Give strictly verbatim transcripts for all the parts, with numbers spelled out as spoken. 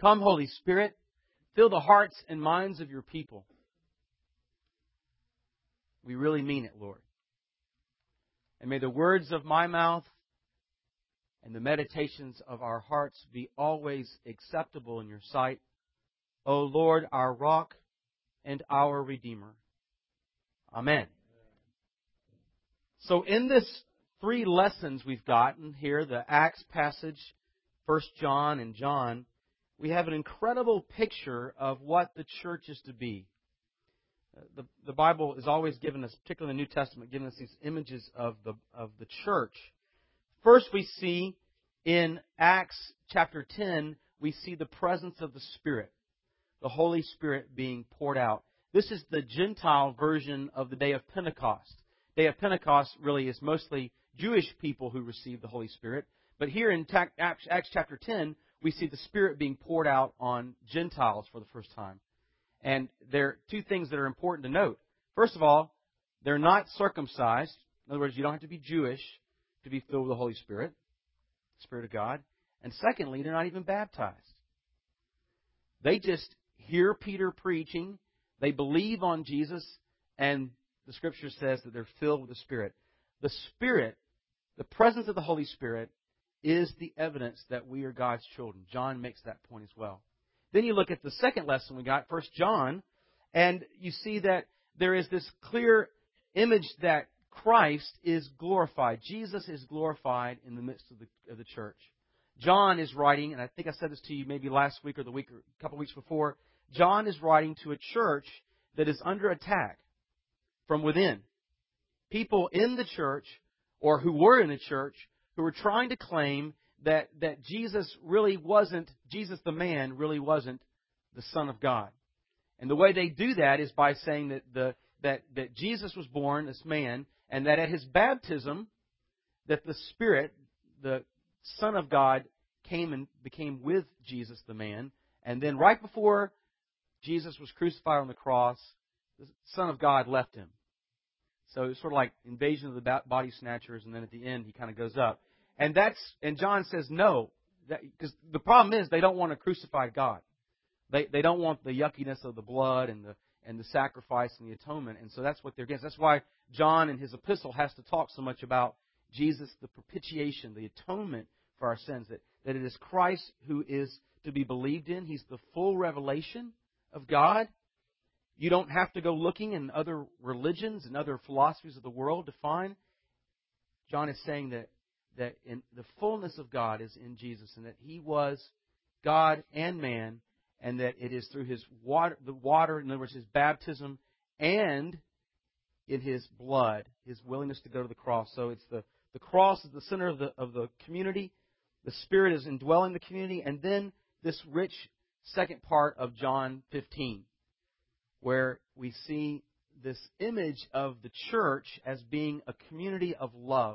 Come, Holy Spirit, fill the hearts and minds of your people. We really mean it, Lord. And may the words of my mouth and the meditations of our hearts be always acceptable in your sight, O Lord, our rock and our Redeemer. Amen. So in this three lessons we've gotten here, the Acts passage, First John and John, we have an incredible picture of what the church is to be. The, the Bible is always given us, particularly in the New Testament, giving us these images of the of the church. First, we see in Acts chapter ten, we see the presence of the Spirit, the Holy Spirit being poured out. This is the Gentile version of the day of Pentecost. Day of Pentecost really is mostly Jewish people who receive the Holy Spirit. But here in Acts chapter ten, we see the Spirit being poured out on Gentiles for the first time. And there are two things that are important to note. First of all, they're not circumcised. In other words, you don't have to be Jewish to be filled with the Holy Spirit, the Spirit of God. And secondly, they're not even baptized. They just hear Peter preaching, they believe on Jesus, and the Scripture says that they're filled with the Spirit. The Spirit, the presence of the Holy Spirit, is the evidence that we are God's children. John makes that point as well. Then you look at the second lesson we got, First John, and you see that there is this clear image that Christ is glorified. Jesus is glorified in the midst of the, of the church. John is writing, and I think I said this to you maybe last week or the week or a couple weeks before. John is writing to a church that is under attack from within. People in the church, or who were in the church, who were trying to claim that, that Jesus really wasn't, Jesus the man really wasn't the Son of God. And the way they do that is by saying that the that, that Jesus was born, this man, and that at His baptism, that the Spirit, the Son of God, came and became with Jesus the man. And then right before Jesus was crucified on the cross, the Son of God left Him. So it's sort of like invasion of the body snatchers, and then at the end He kind of goes up. And that's and John says no, because the problem is they don't want to crucify God. They they don't want the yuckiness of the blood and the and the sacrifice and the atonement, and so that's what they're against. That's why John in his epistle has to talk so much about Jesus, the propitiation, the atonement for our sins. That that it is Christ who is to be believed in. He's the full revelation of God. You don't have to go looking in other religions and other philosophies of the world to find. John is saying that that in the fullness of God is in Jesus, and that He was God and man, and that it is through His water, the water, in other words, His baptism, and in His blood, His willingness to go to the cross. So it's the, the cross is the center of the of the community. The Spirit is indwelling the community, and then this rich second part of John fifteen, where we see this image of the church as being a community of love.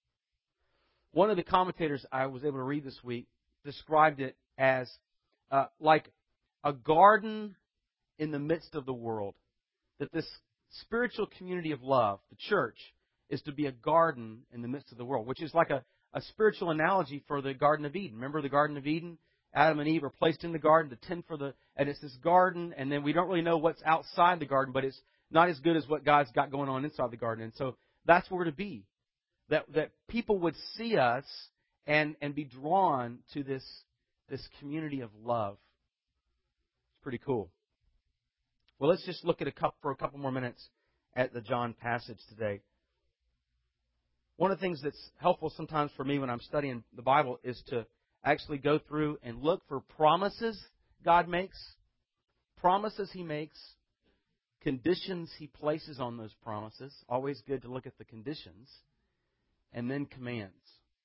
One of the commentators I was able to read this week described it as uh, like a garden in the midst of the world. That this spiritual community of love, the church, is to be a garden in the midst of the world, which is like a, a spiritual analogy for the Garden of Eden. Remember the Garden of Eden? Adam and Eve are placed in the garden to tend for the, and it's this garden, and then we don't really know what's outside the garden, but it's not as good as what God's got going on inside the garden. And so that's where we're to be. That that people would see us and, and be drawn to this, this community of love. It's pretty cool. Well, let's just look at a couple, for a couple more minutes at the John passage today. One of the things that's helpful sometimes for me when I'm studying the Bible is to actually go through and look for promises God makes, promises He makes, conditions He places on those promises. Always good to look at the conditions. And then commands.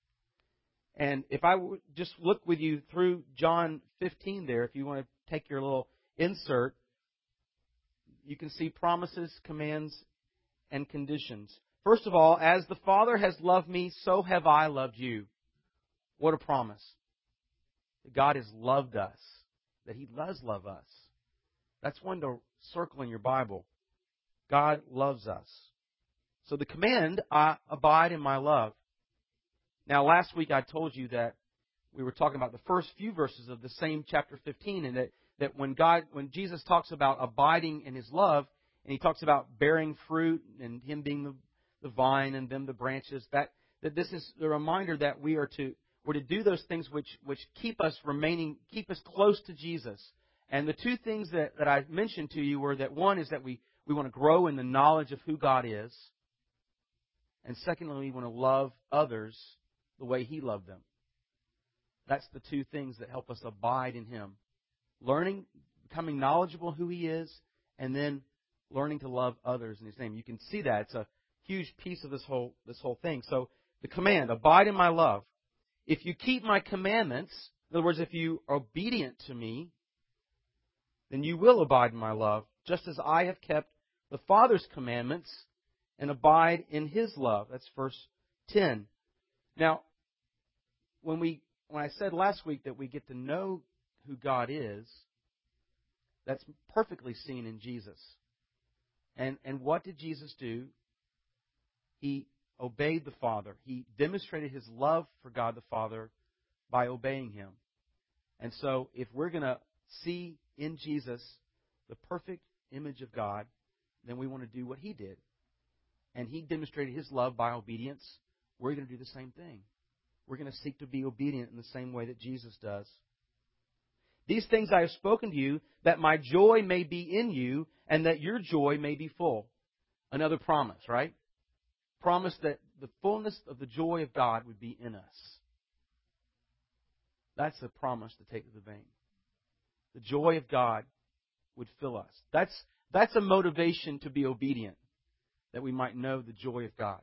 And if I would just look with you through John fifteen there, if you want to take your little insert, you can see promises, commands, and conditions. First of all, as the Father has loved me, so have I loved you. What a promise. That God has loved us. That He does love us. That's one to circle in your Bible. God loves us. So the command, I abide in my love. Now, last week I told you that we were talking about the first few verses of the same chapter fifteen, and that, that when God, when Jesus talks about abiding in His love, and He talks about bearing fruit and Him being the, the vine and them the branches, that, that this is a reminder that we are to we're to do those things which, which keep us remaining, keep us close to Jesus. And the two things that, that I mentioned to you were that one is that we, we want to grow in the knowledge of who God is. And secondly, we want to love others the way He loved them. That's the two things that help us abide in Him. Learning, becoming knowledgeable who He is, and then learning to love others in His name. You can see that. It's a huge piece of this whole, this whole thing. So the command, abide in my love. If you keep my commandments, in other words, if you are obedient to me, then you will abide in my love, just as I have kept the Father's commandments and abide in His love. That's verse ten. Now, when we when I said last week that we get to know who God is, that's perfectly seen in Jesus. And and what did Jesus do? He obeyed the Father. He demonstrated His love for God the Father by obeying Him. And so if we're going to see in Jesus the perfect image of God, then we want to do what He did. And He demonstrated His love by obedience. We're going to do the same thing. We're going to seek to be obedient in the same way that Jesus does. These things I have spoken to you, that my joy may be in you, and that your joy may be full. Another promise, right? Promise that the fullness of the joy of God would be in us. That's a promise to take to the bank. The joy of God would fill us. That's, that's a motivation to be obedient, that we might know the joy of God.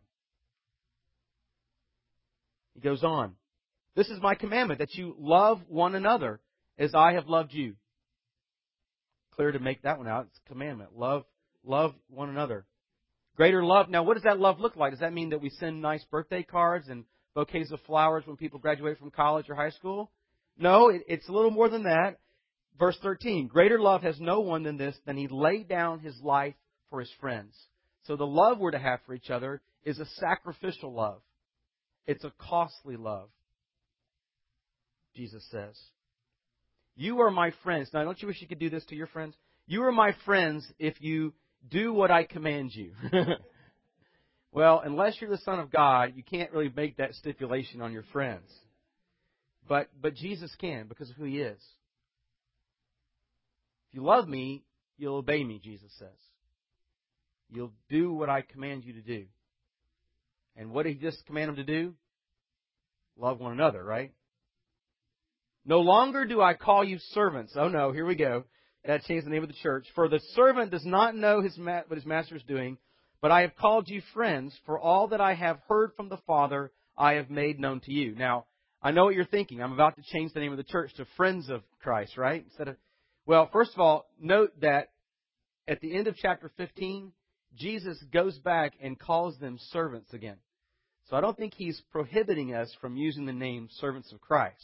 He goes on. This is my commandment, that you love one another as I have loved you. Clear to make that one out. It's a commandment. Love, love one another. Greater love. Now, what does that love look like? Does that mean that we send nice birthday cards and bouquets of flowers when people graduate from college or high school? No, it, it's a little more than that. Verse thirteen, greater love has no one than this, than he laid down his life for his friends. So the love we're to have for each other is a sacrificial love. It's a costly love, Jesus says. You are my friends. Now, don't you wish you could do this to your friends? You are my friends if you do what I command you. Well, unless you're the Son of God, you can't really make that stipulation on your friends. But but Jesus can, because of who He is. If you love me, you'll obey me, Jesus says. You'll do what I command you to do. And what did He just command them to do? Love one another, right? No longer do I call you servants. Oh no, here we go. That changed the name of the church. For the servant does not know his ma- what his master is doing, but I have called you friends, for all that I have heard from the Father I have made known to you. Now, I know what you're thinking. I'm about to change the name of the church to Friends of Christ, right? Instead of, well, first of all, note that at the end of chapter fifteen, Jesus goes back and calls them servants again. So I don't think He's prohibiting us from using the name servants of Christ.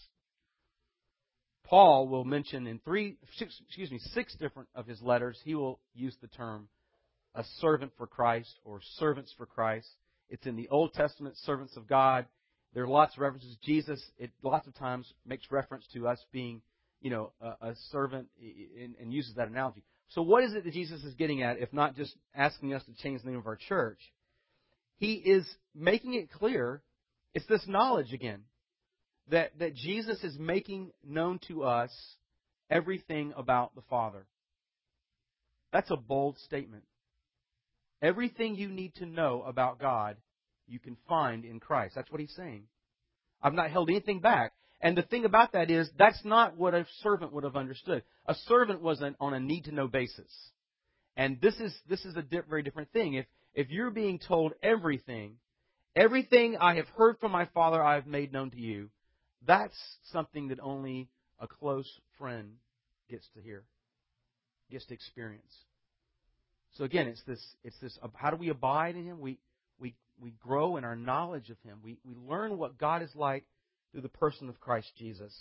Paul will mention in three, excuse me, six different of his letters, he will use the term a servant for Christ or servants for Christ. It's in the Old Testament, servants of God. There are lots of references. Jesus, it lots of times makes reference to us being, you know, a, a servant and, and uses that analogy. So what is it that Jesus is getting at, if not just asking us to change the name of our church? He is making it clear, it's this knowledge again, that, that Jesus is making known to us everything about the Father. That's a bold statement. Everything you need to know about God, you can find in Christ. That's what He's saying. I've not held anything back. And the thing about that is, that's not what a servant would have understood. A servant was an, on a need-to-know basis. And this is this is a di- very different thing. If if you're being told everything, everything I have heard from my Father I have made known to you, that's something that only a close friend gets to hear, gets to experience. So again, it's this it's this how do we abide in Him? We we we grow in our knowledge of Him. We we learn what God is like through the person of Christ Jesus.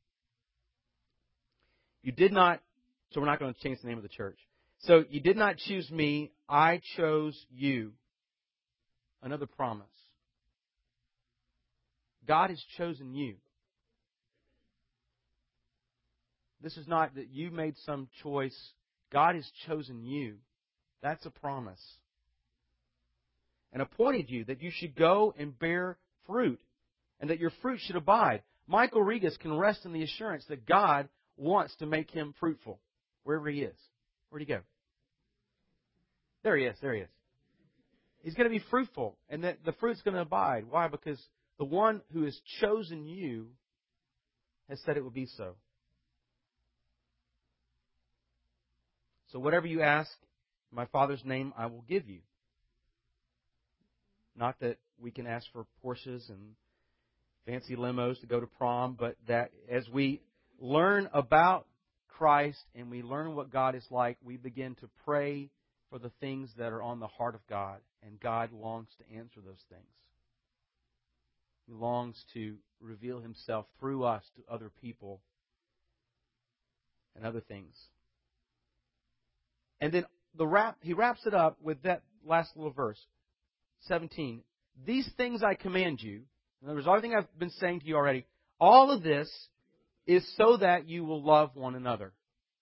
You did not, so we're not going to change the name of the church. So you did not choose me, I chose you. Another promise. God has chosen you. This is not that you made some choice. God has chosen you. That's a promise. And appointed you that you should go and bear fruit, and that your fruit should abide. Michael Regas can rest in the assurance that God wants to make him fruitful, wherever he is. Where'd he go? There he is. There he is. He's going to be fruitful, and that the fruit's going to abide. Why? Because the one who has chosen you has said it would be so. So whatever you ask in my Father's name, I will give you. Not that we can ask for Porsches and fancy limos to go to prom, but that as we learn about Christ and we learn what God is like, we begin to pray for the things that are on the heart of God, and God longs to answer those things. He longs to reveal Himself through us to other people and other things. And then the wrap, he wraps it up with that last little verse, seventeen. These things I command you. In other words, everything I've been saying to you already, all of this is so that you will love one another.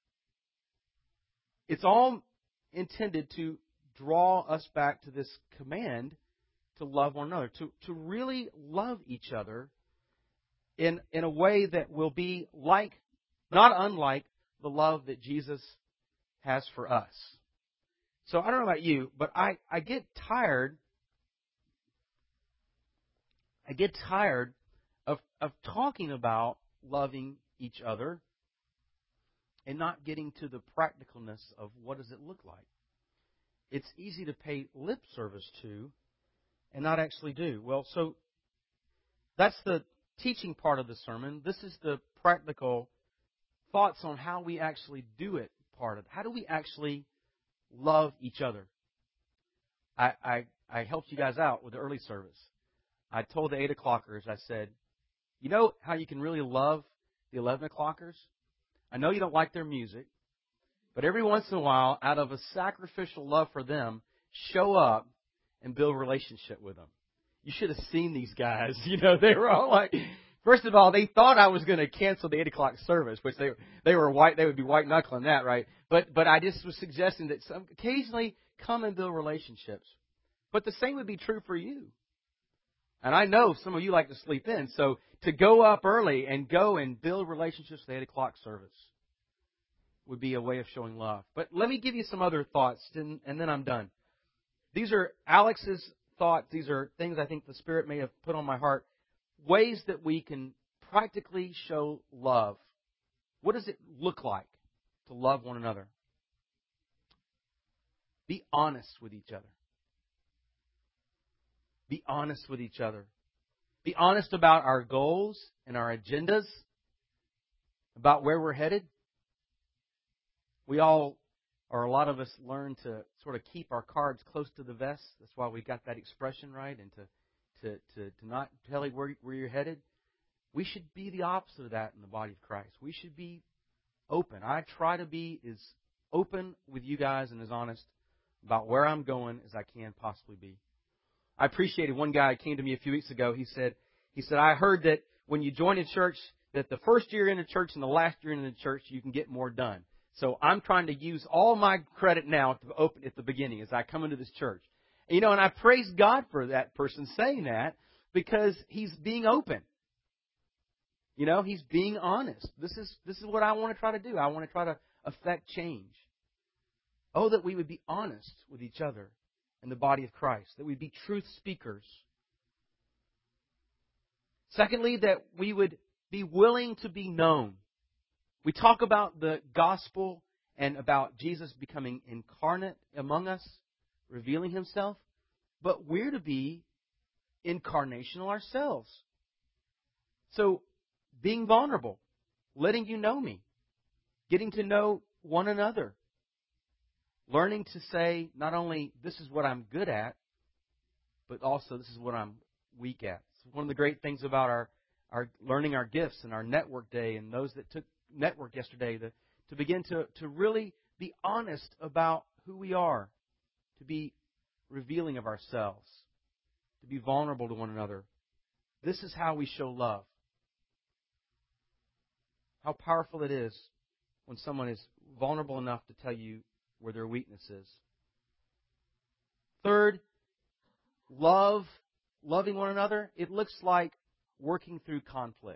It's all intended to draw us back to this command to love one another, to, to really love each other in, in a way that will be like, not unlike, the love that Jesus has for us. So I don't know about you, but I, I get tired I get tired of, of talking about loving each other and not getting to the practicalness of what does it look like. It's easy to pay lip service to and not actually do. Well, so that's the teaching part of the sermon. This is the practical thoughts on how we actually do it part of it. How do we actually love each other? I, I, I helped you guys out with the early service. I told the eight o'clockers, I said, you know how you can really love the eleven o'clockers? I know you don't like their music, but every once in a while, out of a sacrificial love for them, show up and build a relationship with them. You should have seen these guys. You know, they were all like, first of all, they thought I was going to cancel the eight o'clock service, which they they were white, they would be white knuckling that, right? But but I just was suggesting that some occasionally come and build relationships. But the same would be true for you. And I know some of you like to sleep in, so to go up early and go and build relationships for the eight o'clock service would be a way of showing love. But let me give you some other thoughts, and, and then I'm done. These are Alex's thoughts. These are things I think the Spirit may have put on my heart. Ways that we can practically show love. What does it look like to love one another? Be honest with each other. Be honest with each other. Be honest about our goals and our agendas, about where we're headed. We all, or a lot of us, learn to sort of keep our cards close to the vest. That's why we got that expression, right? And to, to, to, to not tell you where, where you're headed. We should be the opposite of that in the body of Christ. We should be open. I try to be as open with you guys and as honest about where I'm going as I can possibly be. I appreciated one guy who came to me a few weeks ago. He said, he said, I heard that when you join a church, that the first year in the church and the last year in the church, you can get more done. So I'm trying to use all my credit now to open at the beginning as I come into this church. And, you know, and I praise God for that person saying that because he's being open. You know, he's being honest. This is this is what I want to try to do. I want to try to affect change. Oh, that we would be honest with each other in the body of Christ, that we'd be truth speakers. Secondly, that we would be willing to be known. We talk about the gospel and about Jesus becoming incarnate among us, revealing Himself, but we're to be incarnational ourselves. So, being vulnerable, letting you know me, getting to know one another. Learning to say not only this is what I'm good at, but also this is what I'm weak at. It's one of the great things about our, our learning our gifts and our network day and those that took network yesterday to, to begin to, to really be honest about who we are, to be revealing of ourselves, to be vulnerable to one another. This is how we show love. How powerful it is when someone is vulnerable enough to tell you where their weakness is. Third, love, loving one another, it looks like working through conflict.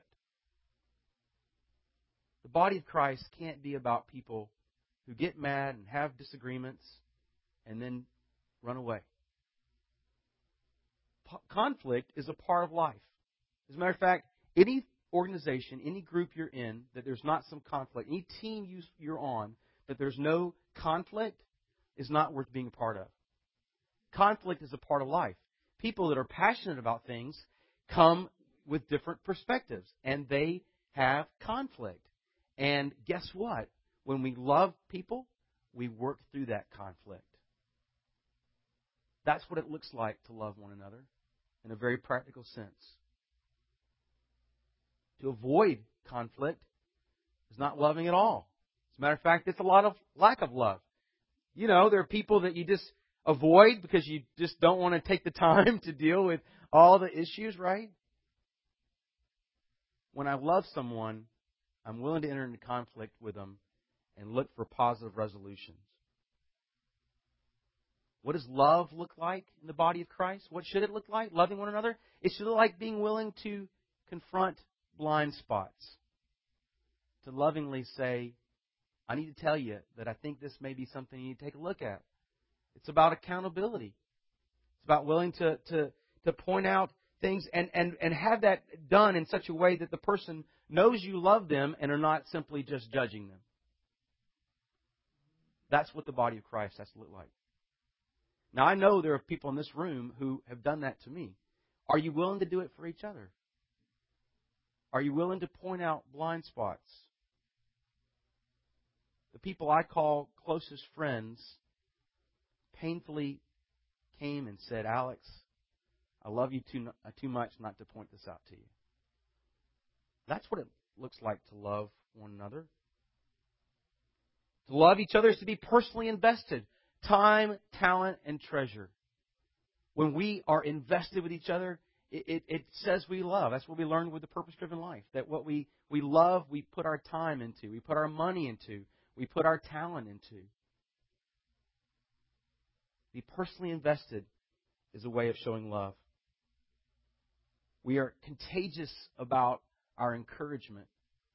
The body of Christ can't be about people who get mad and have disagreements and then run away. P- conflict is a part of life. As a matter of fact, any organization, any group you're in, that there's not some conflict, any team you, you're on, that there's no conflict, is not worth being a part of. Conflict is a part of life. People that are passionate about things come with different perspectives, and they have conflict. And guess what? When we love people, we work through that conflict. That's what it looks like to love one another in a very practical sense. To avoid conflict is not loving at all. As a matter of fact, it's a lot of lack of love. You know, there are people that you just avoid because you just don't want to take the time to deal with all the issues, right? When I love someone, I'm willing to enter into conflict with them and look for positive resolutions. What does love look like in the body of Christ? What should it look like? Loving one another? It should look like being willing to confront blind spots. To lovingly say, I need to tell you that I think this may be something you need to take a look at. It's about accountability. It's about willing to, to, to point out things and, and, and have that done in such a way that the person knows you love them and are not simply just judging them. That's what the body of Christ has to look like. Now, I know there are people in this room who have done that to me. Are you willing to do it for each other? Are you willing to point out blind spots? The people I call closest friends painfully came and said, Alex, I love you too, too much not to point this out to you. That's what it looks like to love one another. To love each other is to be personally invested. Time, talent, and treasure. When we are invested with each other, it, it, it says we love. That's what we learned with the purpose-driven life. That what we, we love, we put our time into. We put our money into. We put our talent into. Be personally invested is a way of showing love. We are contagious about our encouragement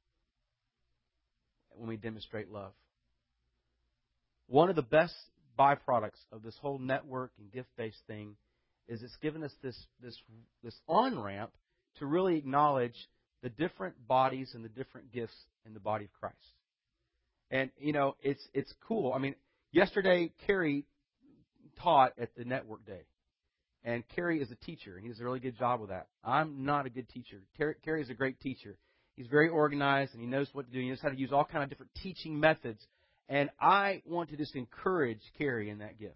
when we demonstrate love. One of the best byproducts of this whole network and gift-based thing is it's given us this this this on-ramp to really acknowledge the different bodies and the different gifts in the body of Christ. And, you know, it's it's cool. I mean, yesterday, Kerry taught at the network day. And Kerry is a teacher, and he does a really good job with that. I'm not a good teacher. Kerry is a great teacher. He's very organized, and he knows what to do. He knows how to use all kinds of different teaching methods. And I want to just encourage Kerry in that gift.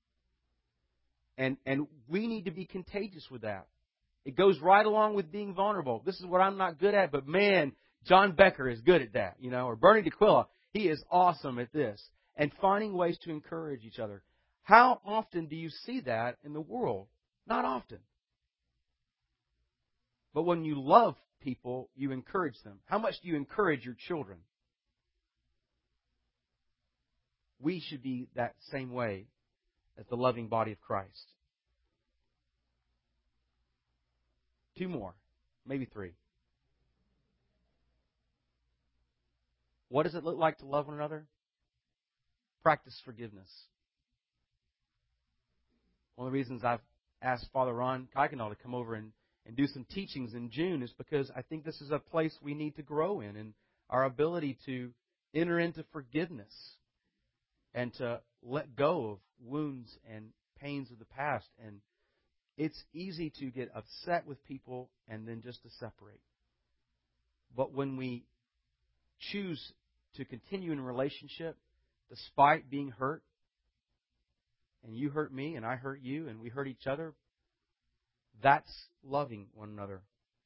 And and we need to be contagious with that. It goes right along with being vulnerable. This is what I'm not good at, but man, John Becker is good at that, you know, or Bernie DeQuilla. He is awesome at this. And finding ways to encourage each other. How often do you see that in the world? Not often. But when you love people, you encourage them. How much do you encourage your children? We should be that same way as the loving body of Christ. Two more, maybe three. What does it look like to love one another? Practice forgiveness. One of the reasons I've asked Father Ron Kuykendall to come over and, and do some teachings in June is because I think this is a place we need to grow in, and our ability to enter into forgiveness and to let go of wounds and pains of the past. And it's easy to get upset with people and then just to separate. But when we choose to continue in a relationship despite being hurt, and you hurt me and I hurt you and we hurt each other, that's loving one another.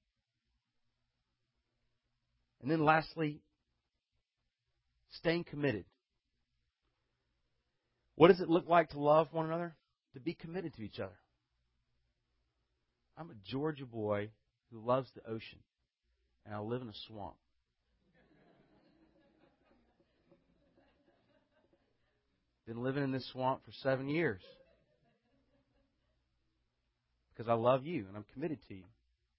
And then lastly, staying committed. What does it look like to love one another? To be committed to each other. I'm a Georgia boy who loves the ocean, and I live in a swamp. Been living in this swamp for seven years. Because I love you and I'm committed to you.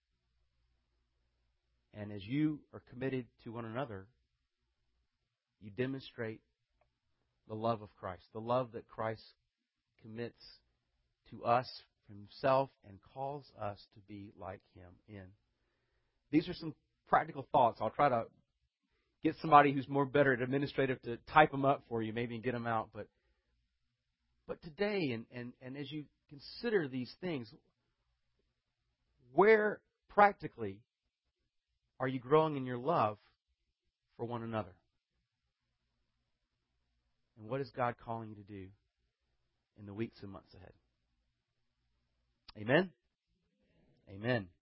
And as you are committed to one another, you demonstrate the love of Christ. The love that Christ commits to us from Himself and calls us to be like Him in. These are some practical thoughts. I'll try to get somebody who's more better at administrative to type them up for you, maybe, and get them out. But but today, and, and, and as you consider these things, where practically are you growing in your love for one another? And what is God calling you to do in the weeks and months ahead? Amen? Amen.